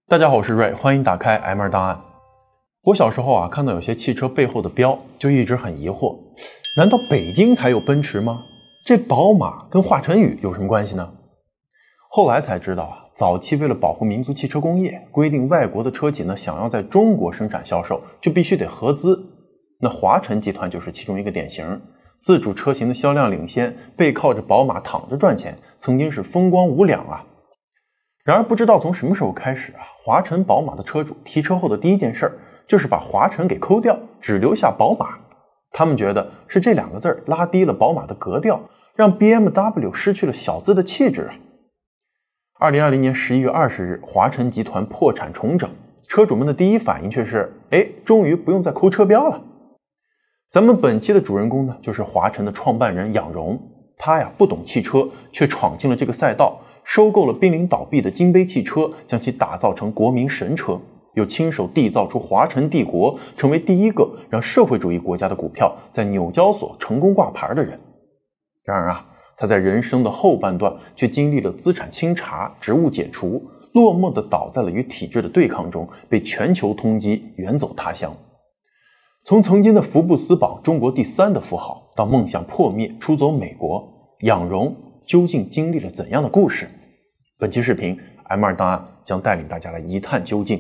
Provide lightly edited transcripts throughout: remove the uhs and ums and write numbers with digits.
大家好，我是瑞，欢迎打开 M2 档案。我小时候看到有些汽车背后的标，就一直很疑惑，难道北京才有奔驰吗？这宝马跟华晨宇有什么关系呢？后来才知道早期为了保护民族汽车工业，规定外国的车企呢想要在中国生产销售，就必须得合资。那华晨集团就是其中一个典型，自主车型的销量领先，背靠着宝马躺着赚钱，曾经是风光无两啊。然而不知道从什么时候开始华晨宝马的车主提车后的第一件事就是把华晨给抠掉，只留下宝马。他们觉得是这两个字拉低了宝马的格调，让 BMW 失去了小资的气质2020年11月20日，华晨集团破产重整，车主们的第一反应却是终于不用再抠车标了。咱们本期的主人公呢，就是华晨的创办人杨荣。他不懂汽车，却闯进了这个赛道，收购了濒临倒闭的金杯汽车，将其打造成国民神车，又亲手缔造出华晨帝国，成为第一个让社会主义国家的股票在纽交所成功挂牌的人。然而他在人生的后半段却经历了资产清查、职务解除，落寞地倒在了与体制的对抗中，被全球通缉，远走他乡。从曾经的福布斯榜中国第3的富豪，到梦想破灭出走美国，杨荣究竟经历了怎样的故事？本期视频 M2 档案将带领大家来一探究竟。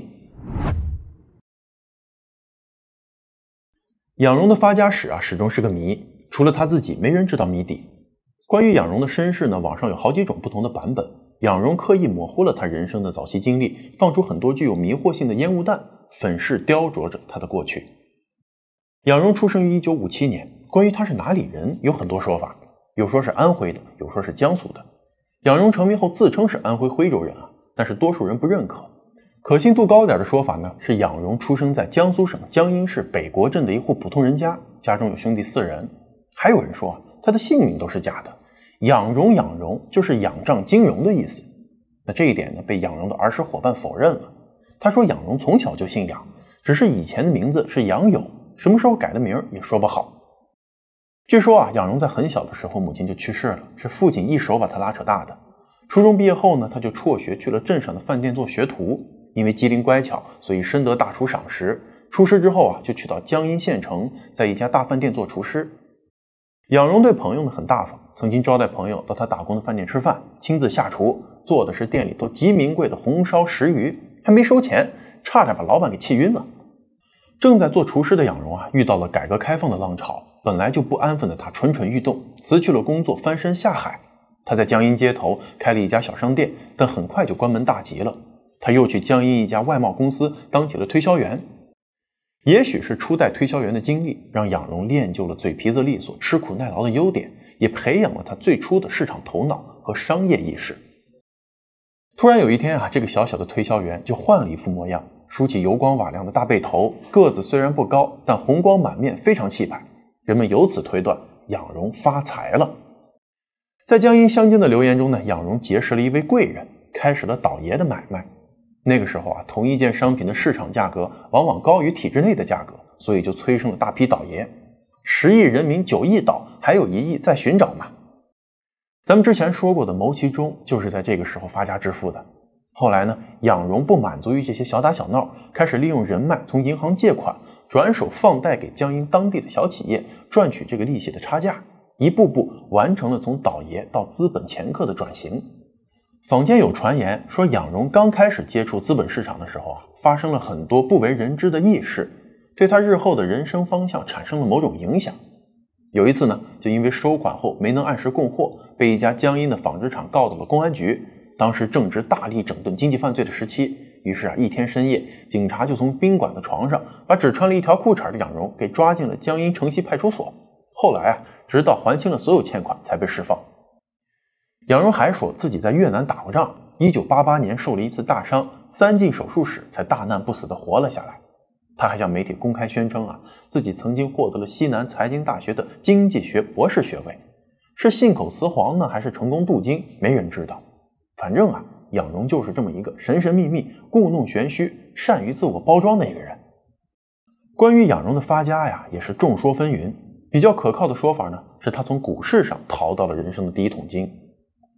杨荣的发家史始终是个谜，除了他自己，没人知道谜底。关于杨荣的身世呢，网上有好几种不同的版本。杨荣刻意模糊了他人生的早期经历，放出很多具有迷惑性的烟雾弹，粉饰雕琢着他的过去。杨荣出生于1957年，关于他是哪里人有很多说法，有说是安徽的，有说是江苏的。杨荣成名后自称是安徽徽州人但是多数人不认可。可信度高点的说法呢，是杨荣出生在江苏省江阴市北国镇的一户普通人家，家中有兄弟4人。还有人说他的姓名都是假的，杨荣就是仰仗金融的意思。那这一点呢，被杨荣的儿时伙伴否认了。他说杨荣从小就姓杨，只是以前的名字是杨友，什么时候改的名也说不好。据说杨荣在很小的时候母亲就去世了，是父亲一手把他拉扯大的。初中毕业后呢，他就辍学去了镇上的饭店做学徒，因为机灵乖巧，所以深得大厨赏识。出师之后就去到江阴县城，在一家大饭店做厨师。杨荣对朋友呢很大方，曾经招待朋友到他打工的饭店吃饭，亲自下厨，做的是店里头极名贵的红烧石鱼，还没收钱，差点把老板给气晕了。正在做厨师的杨荣遇到了改革开放的浪潮，本来就不安分的他蠢蠢欲动，辞去了工作，翻身下海。他在江阴街头开了一家小商店，但很快就关门大吉了。他又去江阴一家外贸公司当起了推销员。也许是初代推销员的经历，让杨荣练就了嘴皮子利索、吃苦耐劳的优点，也培养了他最初的市场头脑和商业意识。突然有一天这个小小的推销员就换了一副模样，梳起油光瓦亮的大背头，个子虽然不高，但红光满面，非常气派。人们由此推断杨荣发财了。在江阴乡间的流言中呢，杨荣结识了一位贵人，开始了倒爷的买卖。那个时候同一件商品的市场价格往往高于体制内的价格，所以就催生了大批倒爷。10亿人民9亿倒，还有1亿在寻找嘛。咱们之前说过的牟其中就是在这个时候发家致富的。后来呢，杨荣不满足于这些小打小闹，开始利用人脉从银行借款，转手放贷给江阴当地的小企业，赚取这个利息的差价，一步步完成了从倒爷到资本掮客的转型。坊间有传言说，杨荣刚开始接触资本市场的时候发生了很多不为人知的轶事，对他日后的人生方向产生了某种影响。有一次呢，就因为收款后没能按时供货，被一家江阴的纺织厂告到了公安局。当时正值大力整顿经济犯罪的时期，于是一天深夜，警察就从宾馆的床上把只穿了一条裤衩的杨荣给抓进了江阴城西派出所。后来直到还清了所有欠款才被释放。杨荣还说自己在越南打过仗，1988年受了一次大伤，3进手术室才大难不死的活了下来。他还向媒体公开宣称自己曾经获得了西南财经大学的经济学博士学位。是信口雌黄呢，还是成功镀金，没人知道。反正杨荣就是这么一个神神秘秘、故弄玄虚、善于自我包装的一个人。关于杨荣的发家也是众说纷纭。比较可靠的说法呢，是他从股市上淘到了人生的第一桶金。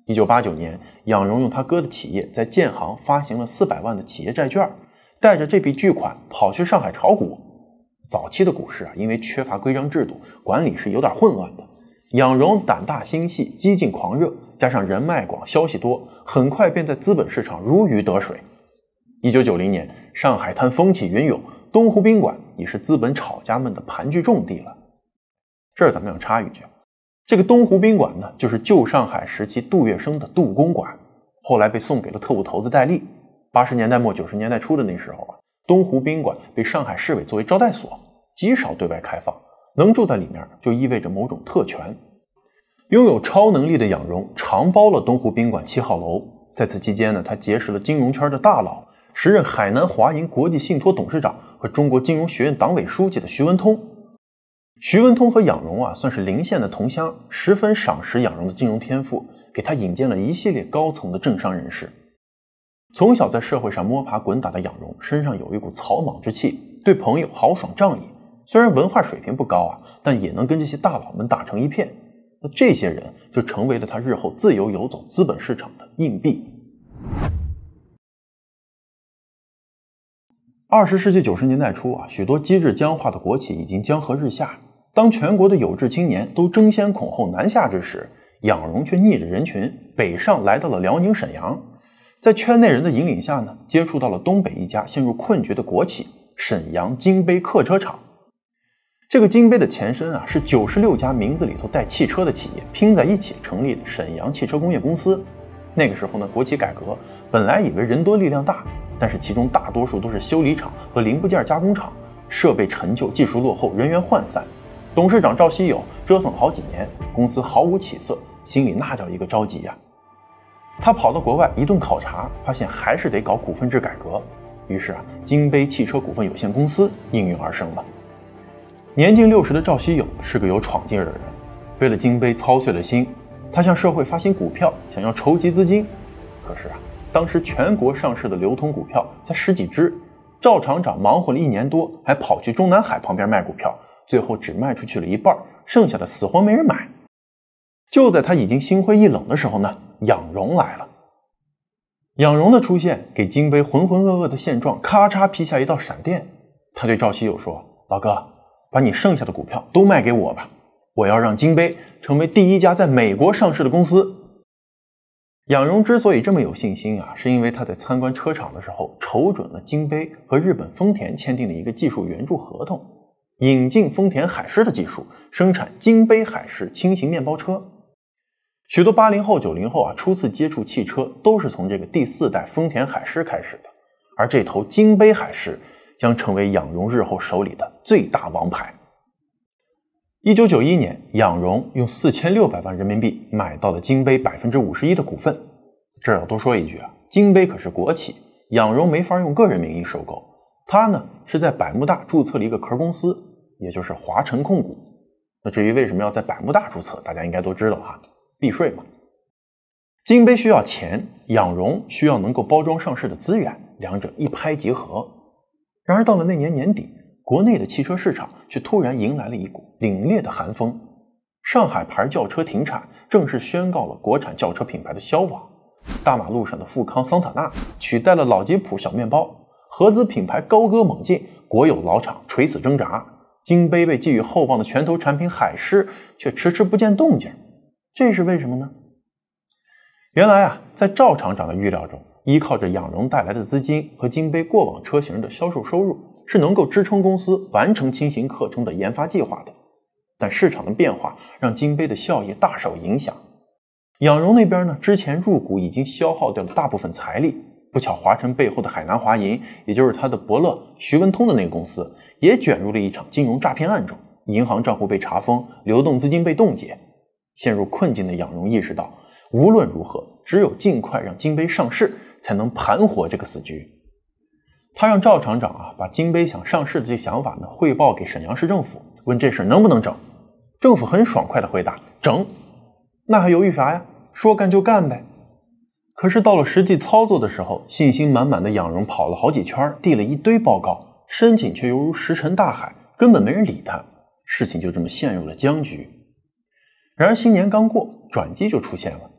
1989年，养荣用他哥的企业在建行发行了400万的企业债券，带着这笔巨款跑去上海炒股。早期的股市因为缺乏规章制度，管理是有点混乱的。养荣胆大心细，激进狂热，加上人脉广、消息多，很快便在资本市场如鱼得水。1990年，上海滩风起云涌，东湖宾馆已是资本炒家们的盘踞重地了。这儿咱们要插一句，这个东湖宾馆呢，就是旧上海时期杜月笙的杜公馆，后来被送给了特务头子戴笠。80年代末90年代初的那时候东湖宾馆被上海市委作为招待所，极少对外开放，能住在里面就意味着某种特权。拥有超能力的养荣承包了东湖宾馆7号楼，在此期间呢，他结识了金融圈的大佬，时任海南华银国际信托董事长和中国金融学院党委书记的徐文通。徐文通和养荣算是邻县的同乡，十分赏识养荣的金融天赋，给他引荐了一系列高层的政商人士。从小在社会上摸爬滚打的养荣身上有一股草莽之气，对朋友豪爽仗义，虽然文化水平不高但也能跟这些大佬们打成一片。那这些人就成为了他日后自由游走资本市场的硬币。20世纪90年代初许多机智僵化的国企已经江河日下。当全国的有志青年都争先恐后南下之时，养荣却逆着人群北上来到了辽宁沈阳。在圈内人的引领下呢，接触到了东北一家陷入困局的国企沈阳金杯客车厂。这个金杯的前身是96家名字里头带汽车的企业拼在一起成立的沈阳汽车工业公司。那个时候呢，国企改革本来以为人多力量大，但是其中大多数都是修理厂和零部件加工厂，设备陈旧，技术落后，人员涣散。董事长赵锡友折腾好几年，公司毫无起色，心里那叫一个着急呀。他跑到国外一顿考察，发现还是得搞股份制改革，于是金杯汽车股份有限公司应运而生了。年近60的赵锡友是个有闯劲儿的人，为了金杯操碎了心，他向社会发行股票，想要筹集资金。可是当时全国上市的流通股票才10几只，赵厂长忙活了1年多，还跑去中南海旁边卖股票，最后只卖出去了一半，剩下的死活没人买。就在他已经心灰意冷的时候呢，养荣来了。养荣的出现给金杯浑浑噩噩的现状咔嚓劈下一道闪电。他对赵锡友说，老哥，把你剩下的股票都卖给我吧，我要让金杯成为第一家在美国上市的公司。养荣之所以这么有信心是因为他在参观车厂的时候瞅准了金杯和日本丰田签订了一个技术援助合同，引进丰田海狮的技术，生产金杯海狮轻型面包车。许多80后90后初次接触汽车都是从这个第4代丰田海狮开始的，而这头金杯海狮将成为养荣日后手里的最大王牌。1991年，养荣用4600万人民币买到了金杯51%的股份。这要多说一句金杯可是国企，养荣没法用个人名义收购，他呢是在百慕大注册了一个壳公司，也就是华晨控股。那至于为什么要在百慕大注册，大家应该都知道避税嘛。金杯需要钱，养荣需要能够包装上市的资源，两者一拍即合。然而到了那年年底，国内的汽车市场却突然迎来了一股凛冽的寒风。上海牌轿车停产，正式宣告了国产轿车品牌的消亡。大马路上的富康桑塔纳取代了老吉普小面包，合资品牌高歌猛进，国有老厂垂死挣扎。金杯被寄予厚望的拳头产品海狮却迟迟不见动静，这是为什么呢？原来在赵厂长的预料中，依靠着养荣带来的资金和金杯过往车型的销售收入，是能够支撑公司完成轻型客车的研发计划的。但市场的变化让金杯的效益大受影响。养荣那边呢，之前入股已经消耗掉了大部分财力，不巧华晨背后的海南华银，也就是他的伯乐徐文通的那个公司，也卷入了一场金融诈骗案中，银行账户被查封，流动资金被冻结。陷入困境的养荣意识到，无论如何只有尽快让金杯上市，才能盘活这个死局。他让赵厂长把金杯想上市的这想法呢汇报给沈阳市政府，问这事能不能整。政府很爽快的回答，整。那还犹豫啥呀？说干就干呗。可是到了实际操作的时候，信心满满的养荣跑了好几圈，递了一堆报告，申请却犹如石沉大海，根本没人理他。事情就这么陷入了僵局。然而新年刚过，转机就出现了。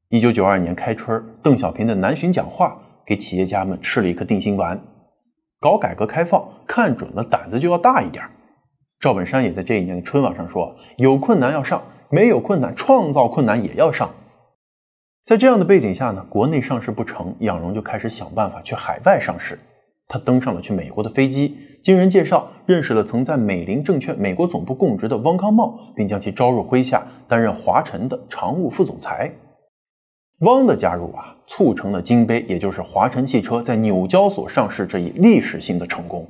1992年开春，邓小平的南巡讲话给企业家们吃了一颗定心丸。搞改革开放，看准了胆子就要大一点。赵本山也在这一年的春晚上说，有困难要上，没有困难创造困难也要上。在这样的背景下呢，国内上市不成，仰荣就开始想办法去海外上市。他登上了去美国的飞机，经人介绍认识了曾在美林证券美国总部供职的汪康茂，并将其招入麾下，担任华晨的常务副总裁。汪的加入促成了金杯，也就是华晨汽车在纽交所上市这一历史性的成功。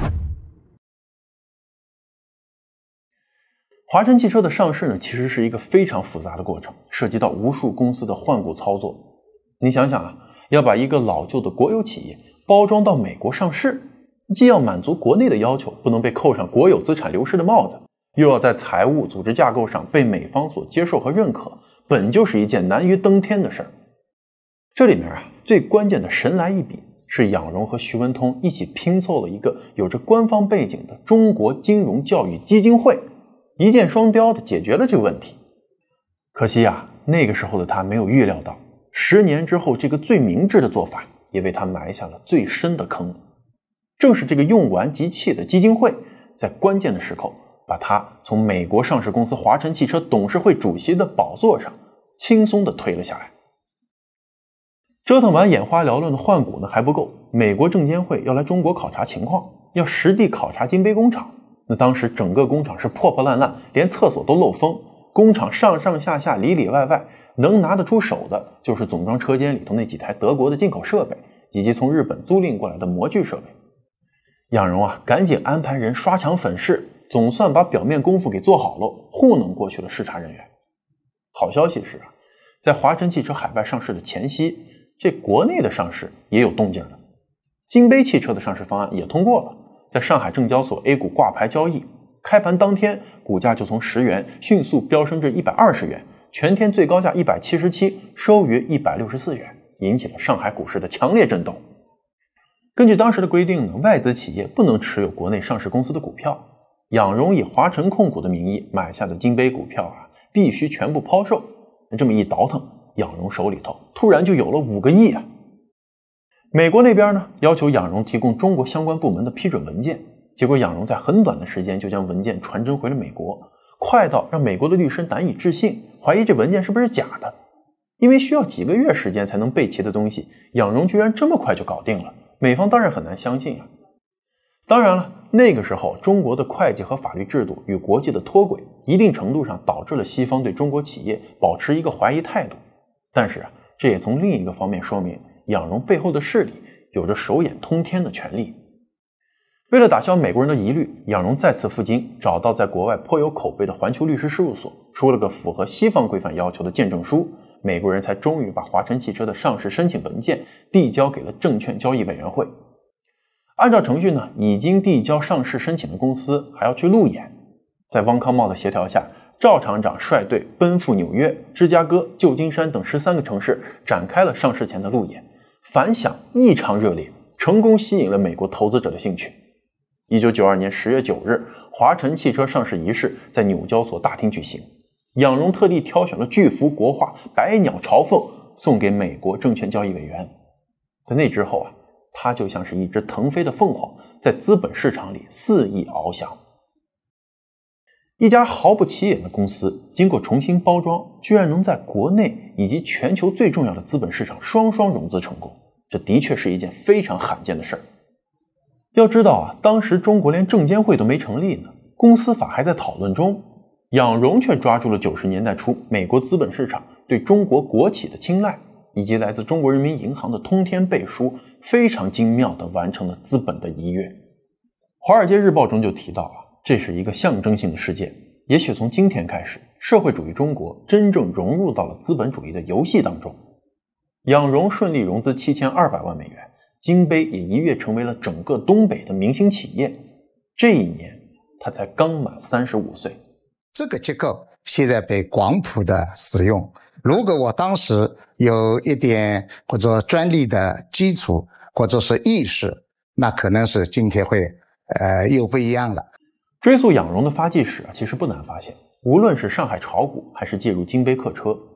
华晨汽车的上市呢，其实是一个非常复杂的过程，涉及到无数公司的换股操作。你想想要把一个老旧的国有企业包装到美国上市，既要满足国内的要求，不能被扣上国有资产流失的帽子，又要在财务组织架构上被美方所接受和认可，本就是一件难于登天的事儿。这里面最关键的神来一笔，是仰荣和徐文通一起拼凑了一个有着官方背景的中国金融教育基金会，一箭双雕的解决了这个问题。可惜那个时候的他没有预料到，10年之后，这个最明智的做法也为他埋下了最深的坑。正是这个用完即弃的基金会，在关键的时刻把他从美国上市公司华晨汽车董事会主席的宝座上轻松地推了下来。折腾完眼花缭乱的换股呢还不够，美国证监会要来中国考察情况，要实地考察金杯工厂。那当时整个工厂是破破烂烂，连厕所都漏风，工厂上上下下里里外外能拿得出手的就是总装车间里头那几台德国的进口设备，以及从日本租赁过来的模具设备。仰荣赶紧安排人刷墙粉饰，总算把表面功夫给做好了，糊弄过去了视察人员。好消息是在华晨汽车海外上市的前夕，这国内的上市也有动静了。金杯汽车的上市方案也通过了，在上海证交所 A 股挂牌交易，开盘当天股价就从10元迅速飙升至120元，全天最高价177，收于164元，引起了上海股市的强烈震动。根据当时的规定呢，外资企业不能持有国内上市公司的股票，仰荣以华晨控股的名义买下的金杯股票必须全部抛售。这么一倒腾，仰荣手里头突然就有了5个亿美国那边呢，要求仰荣提供中国相关部门的批准文件，结果仰荣在很短的时间就将文件传真回了美国，快到让美国的律师难以置信，怀疑这文件是不是假的。因为需要几个月时间才能备齐的东西，仰荣居然这么快就搞定了，美方当然很难相信当然了，那个时候中国的会计和法律制度与国际的脱轨，一定程度上导致了西方对中国企业保持一个怀疑态度。但是这也从另一个方面说明仰荣背后的势力有着手眼通天的权利。为了打消美国人的疑虑，仰荣再次赴京，找到在国外颇有口碑的环球律师事务所，出了个符合西方规范要求的见证书，美国人才终于把华晨汽车的上市申请文件递交给了证券交易委员会。按照程序呢，已经递交上市申请的公司还要去路演。在汪康茂的协调下，赵厂长率队奔赴纽约、芝加哥、旧金山等13个城市，展开了上市前的路演，反响异常热烈，成功吸引了美国投资者的兴趣。1992年10月9日，华晨汽车上市仪式在纽交所大厅举行，仰荣特地挑选了巨幅国画《百鸟朝凤》送给美国证券交易委员。在那之后它就像是一只腾飞的凤凰，在资本市场里肆意翱翔。一家毫不起眼的公司，经过重新包装，居然能在国内以及全球最重要的资本市场双双融资成功，这的确是一件非常罕见的事儿。要知道当时中国连证监会都没成立呢，公司法还在讨论中，仰荣却抓住了90年代初美国资本市场对中国国企的青睐，以及来自中国人民银行的通天背书，非常精妙地完成了资本的一跃。华尔街日报中就提到这是一个象征性的事件，也许从今天开始，社会主义中国真正融入到了资本主义的游戏当中。仰荣顺利融资7200万美元，金杯也一跃成为了整个东北的明星企业。这一年他才刚满35岁。 这个结构现在被广谱的使用，如果我当时有一点或者专利的基础或者是意识，那可能是今天会又不一样了。 追溯仰荣的发迹史其实不难发现，无论是上海炒股还是介入金杯客车，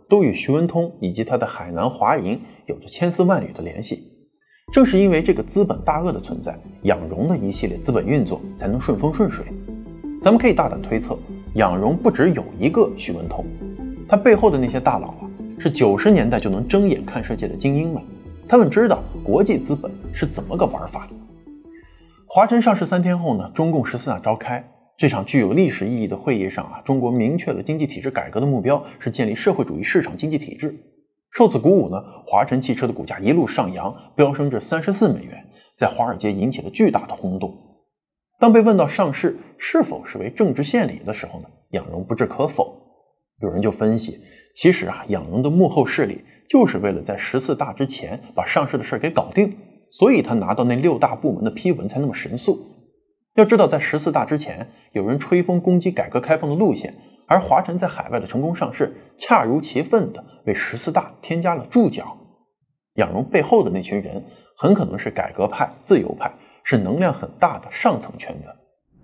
都与徐文通以及他的海南华银有着千丝万缕的联系。正是因为这个资本大鳄的存在，养荣的一系列资本运作才能顺风顺水。咱们可以大胆推测，养荣不只有一个徐文通，他背后的那些大佬是90年代就能睁眼看世界的精英们，他们知道国际资本是怎么个玩法的。华晨上市3天后呢，中共14大召开，这场具有历史意义的会议上中国明确了经济体制改革的目标是建立社会主义市场经济体制。受此鼓舞呢，华晨汽车的股价一路上扬，飙升至34美元，在华尔街引起了巨大的轰动。当被问到上市是否是为政治献礼的时候呢，养荣不置可否。有人就分析，其实养荣的幕后势力就是为了在14大之前把上市的事给搞定，所以他拿到那6大部门的批文才那么神速。要知道，在14大之前，有人吹风攻击改革开放的路线，而华晨在海外的成功上市，恰如其分地为14大添加了注脚。养荣背后的那群人，很可能是改革派、自由派，是能量很大的上层圈子。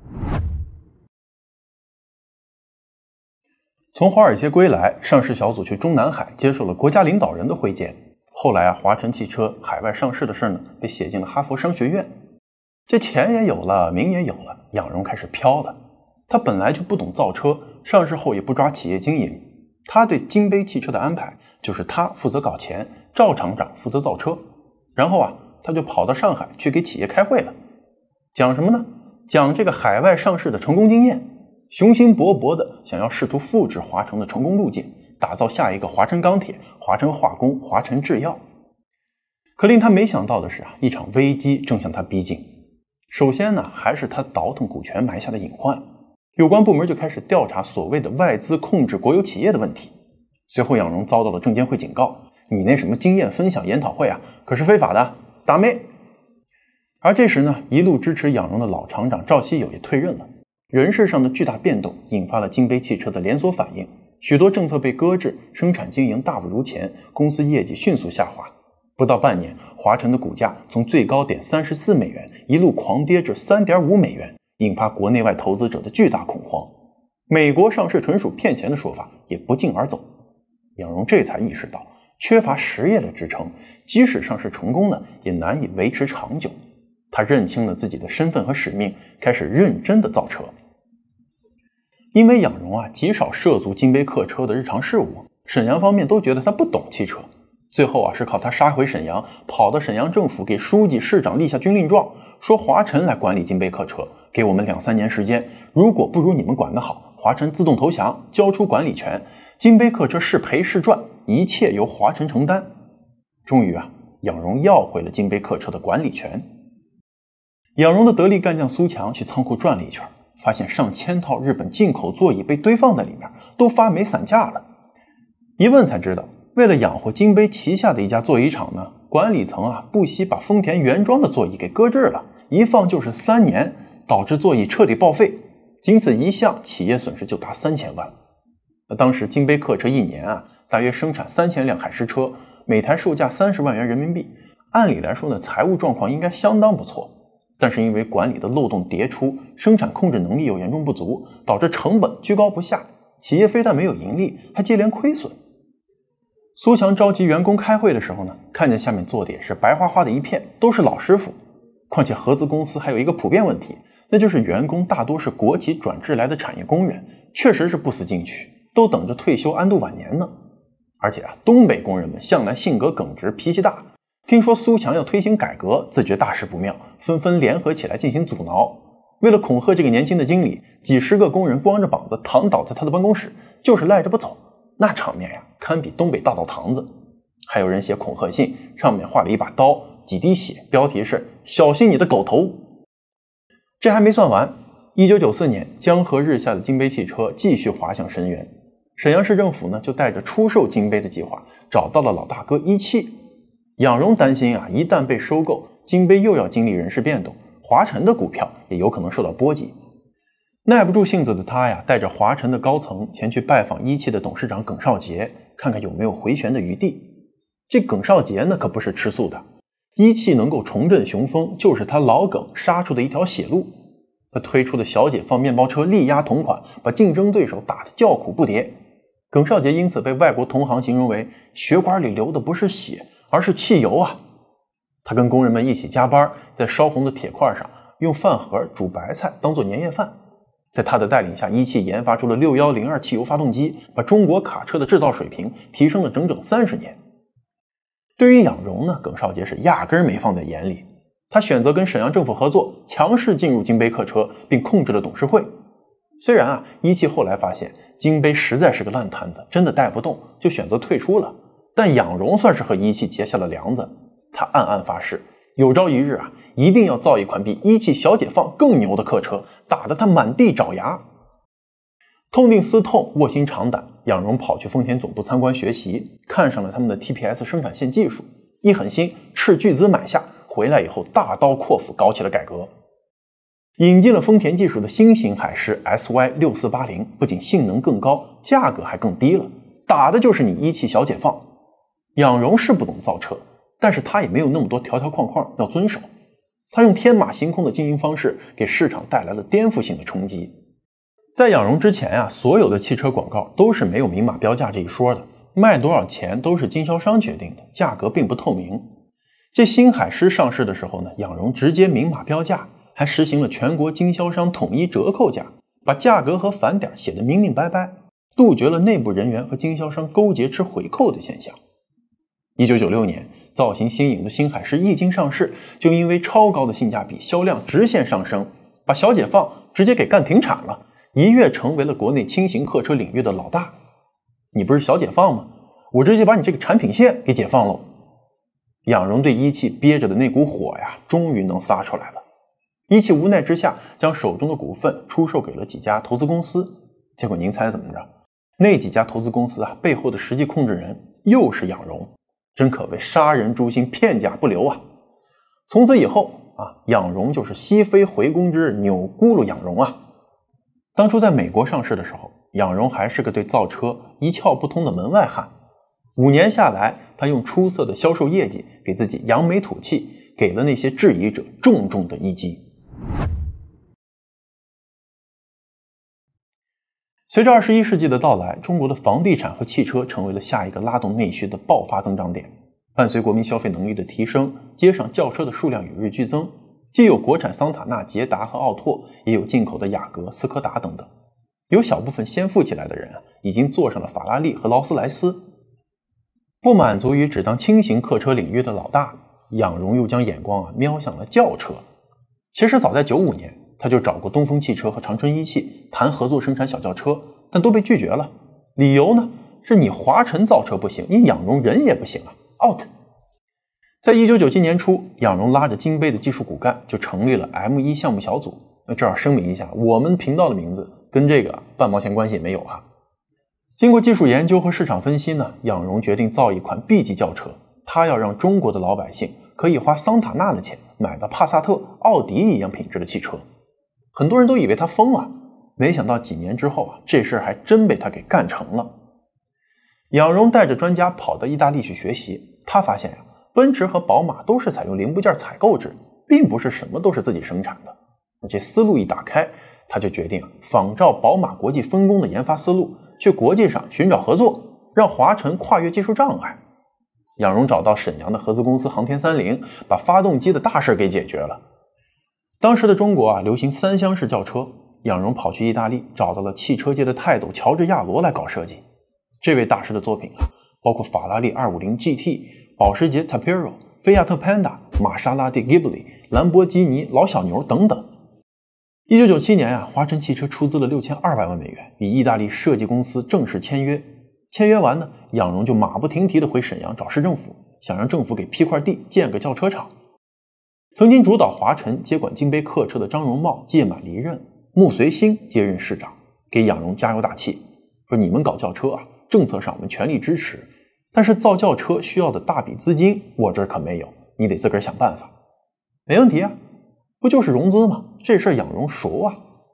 从华尔街归来，上市小组去中南海接受了国家领导人的会见。后来华晨汽车海外上市的事呢，被写进了哈佛商学院。这钱也有了，名也有了，养荣开始飘了。他本来就不懂造车，上市后也不抓企业经营。他对金杯汽车的安排就是他负责搞钱，赵厂长负责造车。然后他就跑到上海去给企业开会了。讲什么呢？讲这个海外上市的成功经验，雄心勃勃的想要试图复制华晨的成功路径，打造下一个华晨钢铁、华晨化工、华晨制药。可令他没想到的是一场危机正向他逼近。首先呢，还是他倒腾股权埋下的隐患，有关部门就开始调查所谓的外资控制国有企业的问题。随后养荣遭到了证监会警告，你那什么经验分享研讨会可是非法的，打咩。而这时呢，一路支持养荣的老厂长赵希友也退任了。人事上的巨大变动引发了金杯汽车的连锁反应，许多政策被搁置，生产经营大不如前，公司业绩迅速下滑。不到半年，华晨的股价从最高点34美元一路狂跌至3.5美元，引发国内外投资者的巨大恐慌。美国上市纯属骗钱的说法也不胫而走。养荣这才意识到，缺乏实业的支撑，即使上市成功了，也难以维持长久。他认清了自己的身份和使命，开始认真的造车。因为养荣极少涉足金杯客车的日常事务，沈阳方面都觉得他不懂汽车。最后是靠他杀回沈阳，跑到沈阳政府给书记市长立下军令状，说华晨来管理金杯客车，给我们2-3年时间，如果不如你们管得好，华晨自动投降，交出管理权，金杯客车是赔是赚，一切由华晨承担。终于养荣要回了金杯客车的管理权。养荣的得力干将苏强去仓库转了一圈，发现上千套日本进口座椅被堆放在里面，都发霉散架了。一问才知道，为了养活金杯旗下的一家座椅厂呢，管理层不惜把丰田原装的座椅给搁置了，一放就是3年，导致座椅彻底报废。仅此一项，企业损失就达3000万。当时金杯客车一年大约生产3000辆海狮车，每台售价30万元人民币。按理来说呢，财务状况应该相当不错。但是因为管理的漏洞迭出，生产控制能力又严重不足，导致成本居高不下，企业非但没有盈利，还接连亏损。苏强召集员工开会的时候呢，看见下面坐的也是白花花的一片，都是老师傅。况且合资公司还有一个普遍问题，那就是员工大多是国企转制来的产业工人，确实是不思进取，都等着退休安度晚年呢。而且东北工人们向来性格耿直，脾气大，听说苏强要推行改革，自觉大事不妙，纷纷联合起来进行阻挠。为了恐吓这个年轻的经理，几十个工人光着膀子躺倒在他的办公室，就是赖着不走。那场面堪比东北大澡堂子。还有人写恐吓信，上面画了一把刀，几滴血，标题是小心你的狗头。这还没算完，1994年江河日下的金杯汽车继续滑向深渊。沈阳市政府呢，就带着出售金杯的计划找到了老大哥一汽。养荣担心一旦被收购，金杯又要经历人事变动，华晨的股票也有可能受到波及。耐不住性子的他带着华晨的高层前去拜访一汽的董事长耿少杰，看看有没有回旋的余地。这耿少杰呢，可不是吃素的，一汽能够重振雄风，就是他老耿杀出的一条血路。他推出的小解放面包车力压同款，把竞争对手打得叫苦不迭。 耿少杰因此被外国同行形容为血管里流的不是血，而是汽油啊。他跟工人们一起加班，在烧红的铁块上用饭盒煮白菜当做年夜饭。在他的带领下，一汽研发出了6102汽油发动机，把中国卡车的制造水平提升了整整30年。对于仰荣呢，耿少杰是压根没放在眼里。他选择跟沈阳政府合作，强势进入金杯客车，并控制了董事会。虽然一汽后来发现金杯实在是个烂摊子，真的带不动，就选择退出了。但仰荣算是和一汽结下了梁子，他暗暗发誓，有朝一日一定要造一款比一汽小解放更牛的客车，打得他满地找牙。痛定思痛，卧薪尝胆，仰荣跑去丰田总部参观学习，看上了他们的 TPS 生产线技术，一狠心斥巨资买下，回来以后大刀阔斧搞起了改革。引进了丰田技术的新型海狮 SY6480，不仅性能更高，价格还更低了，打的就是你一汽小解放。仰荣是不懂造车，但是他也没有那么多条条框框要遵守。他用天马行空的经营方式，给市场带来了颠覆性的冲击。在仰荣之前所有的汽车广告都是没有明码标价这一说的，卖多少钱都是经销商决定的，价格并不透明。这新海狮上市的时候呢，仰荣直接明码标价，还实行了全国经销商统一折扣价，把价格和返点写得明明白白，杜绝了内部人员和经销商勾结吃回扣的现象。1996年，造型新颖的新海狮一经上市，就因为超高的性价比，销量直线上升，把小解放直接给干停产了，一跃成为了国内轻型客车领域的老大。你不是小解放吗？我直接把你这个产品线给解放喽。仰荣对一汽憋着的那股火终于能撒出来了。一汽无奈之下，将手中的股份出售给了几家投资公司。结果您猜怎么着？那几家投资公司背后的实际控制人又是仰荣，真可谓杀人诛心，片甲不留啊！从此以后仰荣就是西飞回宫之钮咕噜仰荣啊！当初在美国上市的时候，仰荣还是个对造车一窍不通的门外汉。5年下来，他用出色的销售业绩给自己扬眉吐气，给了那些质疑者重重的一击。随着21世纪的到来，中国的房地产和汽车成为了下一个拉动内需的爆发增长点。伴随国民消费能力的提升，街上轿车的数量与日俱增，既有国产桑塔纳、捷达和奥拓，也有进口的雅阁、斯柯达等等。有小部分先富起来的人已经坐上了法拉利和劳斯莱斯。不满足于只当轻型客车领域的老大，仰荣又将眼光瞄向了轿车。其实早在95年，他就找过东风汽车和长春一汽谈合作生产小轿车，但都被拒绝了。理由呢，是你华晨造车不行，你仰荣人也不行out。在1997年初，仰荣拉着金杯的技术骨干就成立了 M1 项目小组。这儿声明一下，我们频道的名字跟这个半毛钱关系也没有经过技术研究和市场分析呢，仰荣决定造一款 B 级轿车，他要让中国的老百姓可以花桑塔纳的钱买到帕萨特、奥迪一样品质的汽车。很多人都以为他疯了，没想到几年之后这事还真被他给干成了。仰荣带着专家跑到意大利去学习，他发现奔驰和宝马都是采用零部件采购制，并不是什么都是自己生产的。这思路一打开，他就决定仿照宝马国际分工的研发思路，去国际上寻找合作，让华晨跨越技术障碍。仰荣找到沈阳的合资公司航天30，把发动机的大事给解决了。当时的中国流行3厢式轿车，仰荣跑去意大利找到了汽车界的泰斗乔治亚罗来搞设计。这位大师的作品包括法拉利250 GT、保时捷 Tapiro、菲亚特 Panda、玛莎拉蒂 Ghibli、兰博基尼老小牛等等。1997年华晨汽车出资了6200万美元，与意大利设计公司正式签约。签约完呢，仰荣就马不停蹄地回沈阳找市政府，想让政府给批块地建个轿车厂。曾经主导华晨接管金杯客车的张荣茂届满离任，穆随兴接任市长，给仰荣加油打气，说你们搞轿车政策上我们全力支持，但是造轿车需要的大笔资金我这儿可没有，你得自个儿想办法。没问题不就是融资吗？这事儿仰荣熟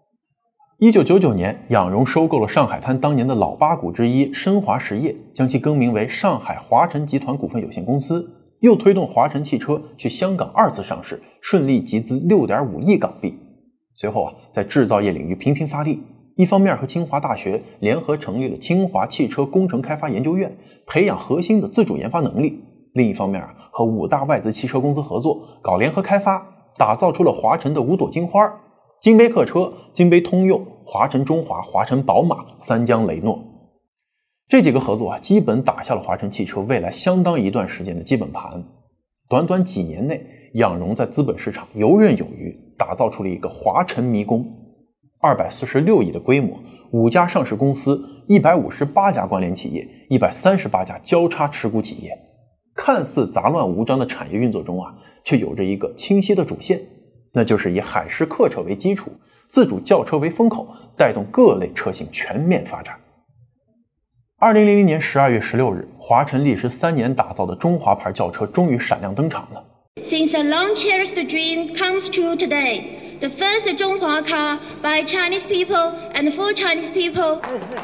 1999年，仰荣收购了上海滩当年的老八股之一申华实业，将其更名为上海华晨集团股份有限公司，又推动华晨汽车去香港2次上市，顺利集资6.5亿港币。随后在制造业领域频频发力， 一方面和清华大学联合成立了清华汽车工程开发研究院，培养核心的自主研发能力；另一方面和5大外资汽车公司合作，搞联合开发，打造出了华晨的5朵金花：金杯客车、金杯通用、华晨中华、华晨宝马、三江雷诺。这几个合作基本打下了华晨汽车未来相当一段时间的基本盘。短短几年内，仰荣在资本市场游刃有余，打造出了一个华晨迷宫。246亿的规模，5家上市公司，158家关联企业，138家交叉持股企业，看似杂乱无章的产业运作中却有着一个清晰的主线，那就是以海狮客车为基础，自主轿车为风口，带动各类车型全面发展。2000年12月16日，华晨历时3年打造的中华牌轿车终于闪亮登场了。 Since a long-cherished dream comes true today, the first Zhonghua car by Chinese people and for Chinese people.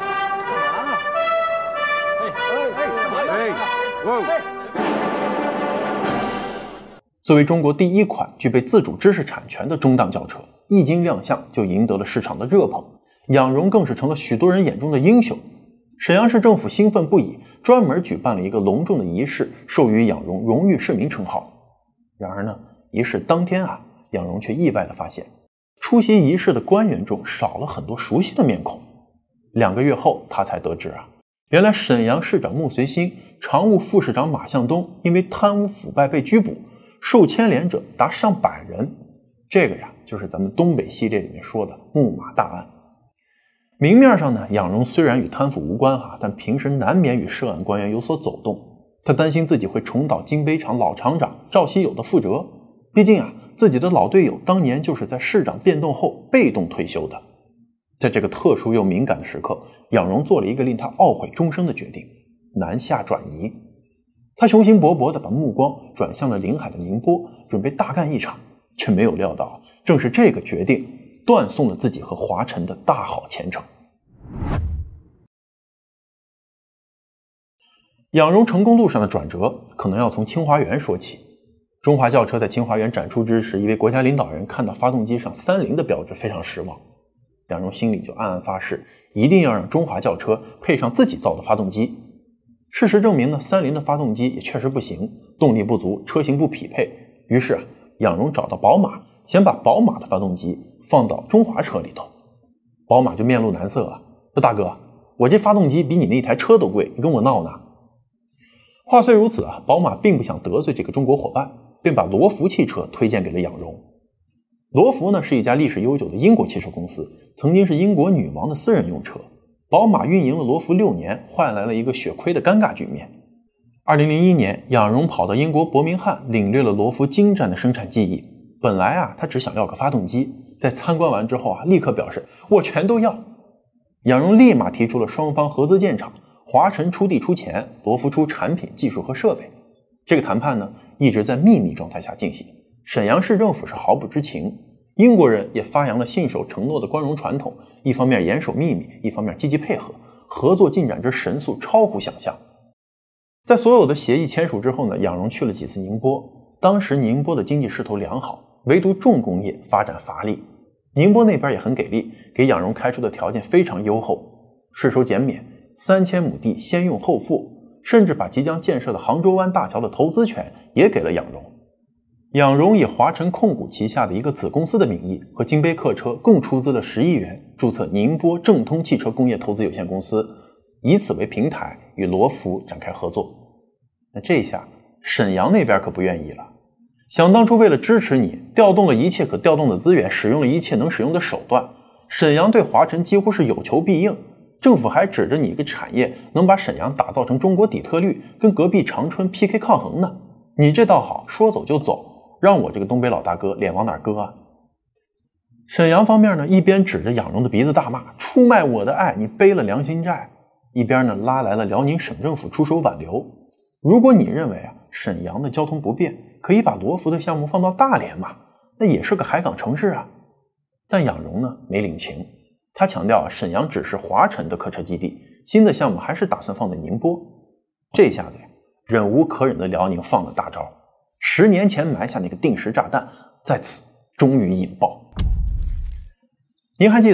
作为中国第一款具备自主知识产权的中档轿车，一经亮相就赢得了市场的热捧，仰荣更是成了许多人眼中的英雄。沈阳市政府兴奋不已，专门举办了一个隆重的仪式，授予仰荣荣誉市民称号。然而呢，仪式当天仰荣却意外地发现，出席仪式的官员中少了很多熟悉的面孔。2个月后，他才得知原来沈阳市长穆绥兴、常务副市长马向东因为贪污腐败被拘捕，受牵连者达上百人。这个就是咱们东北系列里面说的木马大案。明面上呢，仰荣虽然与贪腐无关但平时难免与涉案官员有所走动。他担心自己会重蹈金杯厂老厂长赵锡友的覆辙，毕竟自己的老队友当年就是在市长变动后被动退休的。在这个特殊又敏感的时刻，仰荣做了一个令他懊悔终生的决定：南下转移。他雄心勃勃地把目光转向了临海的宁波，准备大干一场，却没有料到，正是这个决定断送了自己和华晨的大好前程。仰荣成功路上的转折，可能要从清华园说起。中华轿车在清华园展出之时，一位国家领导人看到发动机上30的标志，非常失望。仰荣心里就暗暗发誓，一定要让中华轿车配上自己造的发动机。事实证明呢，30的发动机也确实不行，动力不足，车型不匹配。于是仰荣找到宝马，想把宝马的发动机放到中华车里头。宝马就面露难色说大哥，我这发动机比你那台车都贵，你跟我闹呢？话虽如此宝马并不想得罪这个中国伙伴，便把罗孚汽车推荐给了仰荣。罗孚呢是一家历史悠久的英国汽车公司，曾经是英国女王的私人用车。宝马运营了罗孚6年，换来了一个血亏的尴尬局面。2001年，仰荣跑到英国伯明翰，领略了罗孚精湛的生产技艺。本来他只想要个发动机，在参观完之后立刻表示我全都要。仰荣立马提出了双方合资建厂，华晨出地出钱，罗孚出产品、技术和设备。这个谈判呢，一直在秘密状态下进行，沈阳市政府是毫不知情。英国人也发扬了信守承诺的光荣传统，一方面严守秘密，一方面积极配合，合作进展之神速超乎想象。在所有的协议签署之后呢，仰荣去了几次宁波。当时宁波的经济势头良好，唯独重工业发展乏力。宁波那边也很给力，给仰荣开出的条件非常优厚，税收减免，3000亩地先用后付，甚至把即将建设的杭州湾大桥的投资权也给了仰荣。仰荣以华晨控股旗下的一个子公司的名义，和金杯客车共出资了10亿元，注册宁波正通汽车工业投资有限公司，以此为平台与罗孚展开合作。那这下沈阳那边可不愿意了，想当初为了支持你，调动了一切可调动的资源，使用了一切能使用的手段，沈阳对华晨几乎是有求必应，政府还指着你一个产业能把沈阳打造成中国底特律，跟隔壁长春 PK 抗衡呢。你这倒好，说走就走，让我这个东北老大哥脸往哪搁啊？沈阳方面呢，一边指着仰荣的鼻子大骂出卖我的爱，你背了良心债，一边呢拉来了辽宁省政府出手挽留。如果你认为沈阳的交通不便，可以把罗孚的项目放到大连嘛，那也是个海港城市啊。但仰荣呢没领情，他强调沈阳只是华晨的客车基地，新的项目还是打算放在宁波。这下子忍无可忍的辽宁放了大招，10年前埋下那个定时炸弹，在此终于引爆。您还记得吗？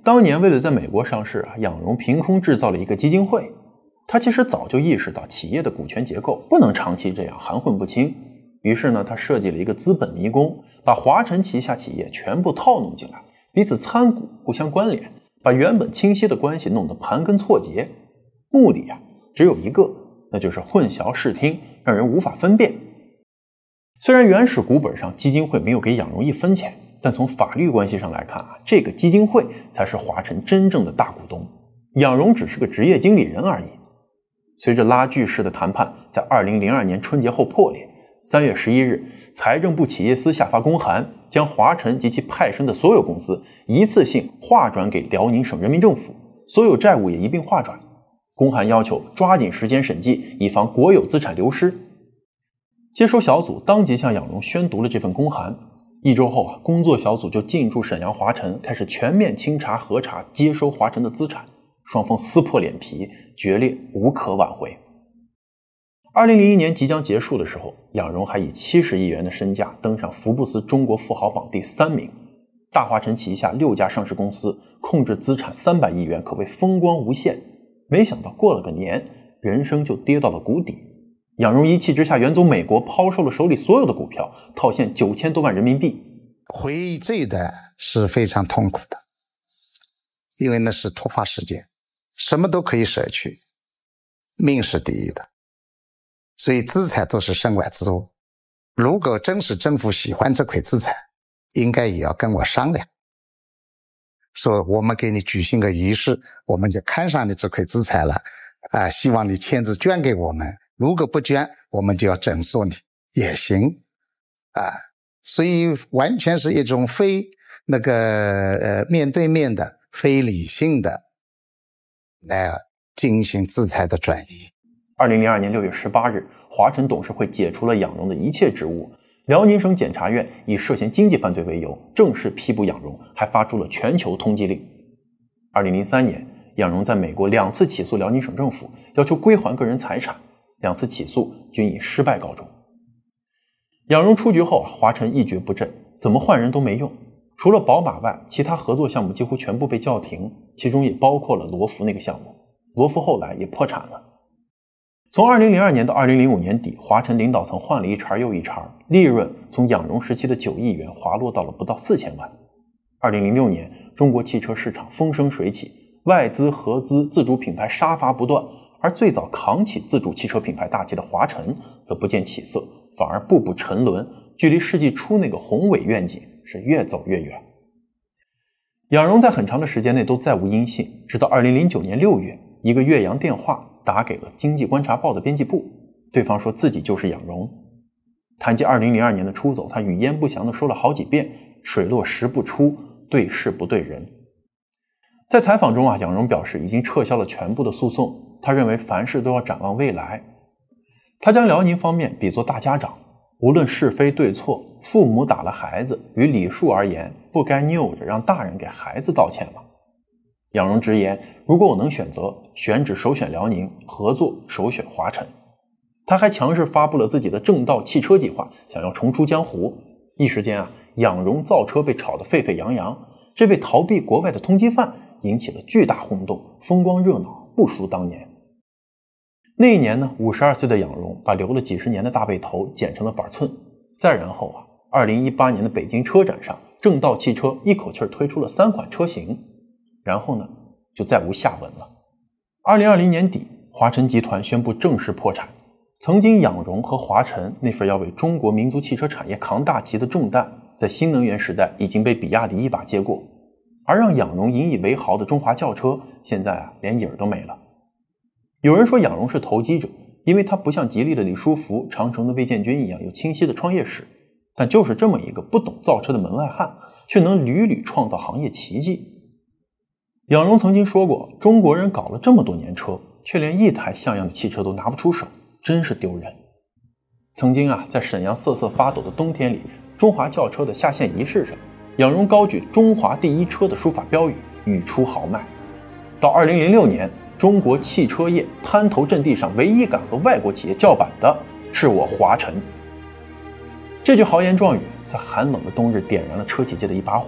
当年为了在美国上市杨荣凭空制造了一个基金会。他其实早就意识到企业的股权结构不能长期这样含混不清，于是呢，他设计了一个资本迷宫，把华晨旗下企业全部套弄进来，彼此参股，互相关联，把原本清晰的关系弄得盘根错节。目的只有一个，那就是混淆视听，让人无法分辨。虽然原始股本上基金会没有给杨荣1分钱，但从法律关系上来看这个基金会才是华晨真正的大股东，杨荣只是个职业经理人而已。随着拉锯式的谈判在2002年春节后破裂，3月11日，财政部企业司下发公函，将华晨及其派生的所有公司一次性划转给辽宁省人民政府，所有债务也一并划转。公函要求抓紧时间审计，以防国有资产流失。接收小组当即向杨荣宣读了这份公函。1周后工作小组就进驻沈阳华晨，开始全面清查核查接收华晨的资产。双方撕破脸皮，决裂无可挽回。2001年即将结束的时候，杨荣还以70亿元的身价登上福布斯中国富豪榜第3名。大华晨旗下6家上市公司控制资产300亿元，可谓风光无限。没想到过了个年，人生就跌到了谷底。杨荣一气之下远走美国，抛售了手里所有的股票，套现9000多万人民币。 回忆这一段是非常痛苦的，因为那是突发事件，什么都可以舍去，命是第一的，所以资产都是身外之物。如果真是政府喜欢这块资产，应该也要跟我商量，说我们给你举行个仪式，我们就看上你这块资产了希望你签字捐给我们，如果不捐我们就要整肃你也行所以完全是一种非面对面的非理性的来进行资产的转移。 2002年6月18日，华晨董事会解除了杨荣的一切职务。辽宁省检察院以涉嫌经济犯罪为由，正式批捕杨荣，还发出了全球通缉令。2003年，杨荣在美国2次起诉辽宁省政府，要求归还个人财产，2次起诉均以失败告终。杨荣出局后华晨一蹶不振，怎么换人都没用。除了宝马外，其他合作项目几乎全部被叫停，其中也包括了罗孚那个项目。罗孚后来也破产了。从2002年到2005年底，华晨领导层换了一茬又一茬，利润从杨荣时期的9亿元滑落到了不到4000万。2006年，中国汽车市场风生水起，外资、合资、自主品牌杀伐不断，而最早扛起自主汽车品牌大旗的华晨则不见起色，反而步步沉沦，距离世纪初那个宏伟愿景是越走越远。杨荣在很长的时间内都再无音信，直到2009年6月，一个越洋电话打给了《经济观察报》的编辑部，对方说自己就是杨荣。谈及2002年的出走，他语焉不详地说了好几遍，水落石不出，对事不对人。在采访中杨荣表示已经撤销了全部的诉讼，他认为凡事都要展望未来。他将辽宁方面比作大家长，无论是非对错，父母打了孩子，于礼数而言，不该拗着让大人给孩子道歉了。杨荣直言，如果我能选择，选址首选辽宁，合作首选华晨。他还强势发布了自己的正道汽车计划，想要重出江湖。一时间杨荣造车被炒得沸沸扬扬，这位逃避国外的通缉犯引起了巨大轰动，风光热闹不输当年。那一年呢，52岁的杨荣把留了几十年的大背头剪成了板寸。再然后2018年的北京车展上，正道汽车一口气推出了3款车型。然后呢，就再无下文了。2020年底，华晨集团宣布正式破产。曾经杨荣和华晨那份要为中国民族汽车产业扛大旗的重担，在新能源时代已经被比亚迪一把接过。而让杨荣引以为豪的中华轿车，现在连影儿都没了。有人说杨荣是投机者，因为他不像吉利的李书福、长城的魏建军一样有清晰的创业史，但就是这么一个不懂造车的门外汉，却能屡屡创造行业奇迹。杨荣曾经说过，中国人搞了这么多年车，却连一台像样的汽车都拿不出手，真是丢人。曾经在沈阳瑟瑟发抖的冬天里，中华轿车的下线仪式上，杨荣高举中华第一车的书法标语，语出豪迈。到2006年，中国汽车业滩头阵地上唯一敢和外国企业叫板的是我华晨。这句豪言壮语在寒冷的冬日点燃了车企界的一把火，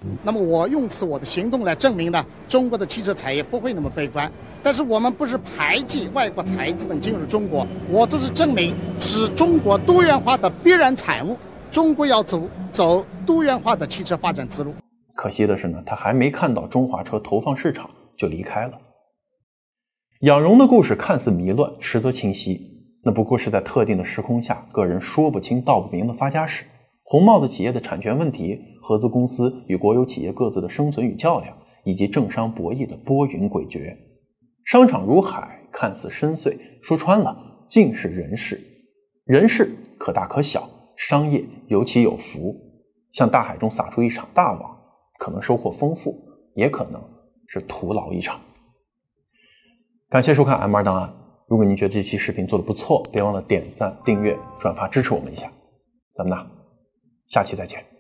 那么我用我的行动来证明呢，中国的汽车产业不会那么悲观。但是我们不是排挤外国财资本进入中国，我这是证明是中国多元化的必然产物。中国要走多元化的汽车发展之路。 可惜的是呢，他还没看到中华车投放市场就离开了。养融的故事看似迷乱，实则清晰，那不过是在特定的时空下，个人说不清道不明的发家史，红帽子企业的产权问题，合资公司与国有企业各自的生存与较量，以及政商博弈的波云诡谲。商场如海，看似深邃，说穿了尽是人事。人事可大可小，商业有起有伏，向大海中撒出一场大网，可能收获丰富，也可能是徒劳一场。感谢收看 M2 档案。如果您觉得这期视频做得不错，别忘了点赞、订阅、转发支持我们一下。咱们呢，下期再见。